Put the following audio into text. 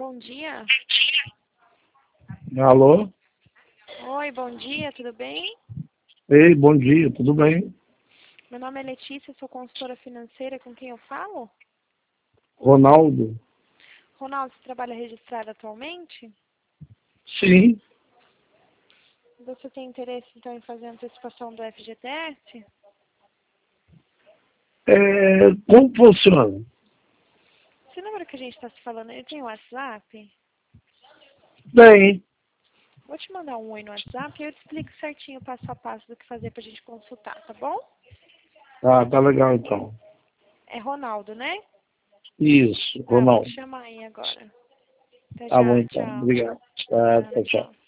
Bom dia. Alô? Oi, bom dia, tudo bem? Ei, bom dia, tudo bem? Meu nome é Letícia, sou consultora financeira, com quem eu falo? Ronaldo? Ronaldo, você trabalha registrado atualmente? Sim. Você tem interesse, então, em fazer a antecipação do FGTS? Como funciona? Esse número que a gente está se falando, ele tem WhatsApp? Bem, Vou te mandar um oi no WhatsApp e eu te explico certinho, passo a passo, do que fazer pra gente consultar, tá bom? tá legal então. É Ronaldo, né? Isso, Tá, vou Ronaldo. te chamar aí agora. Até Tá bom já, então, tchau. obrigado. Nada, Tchau. tchau.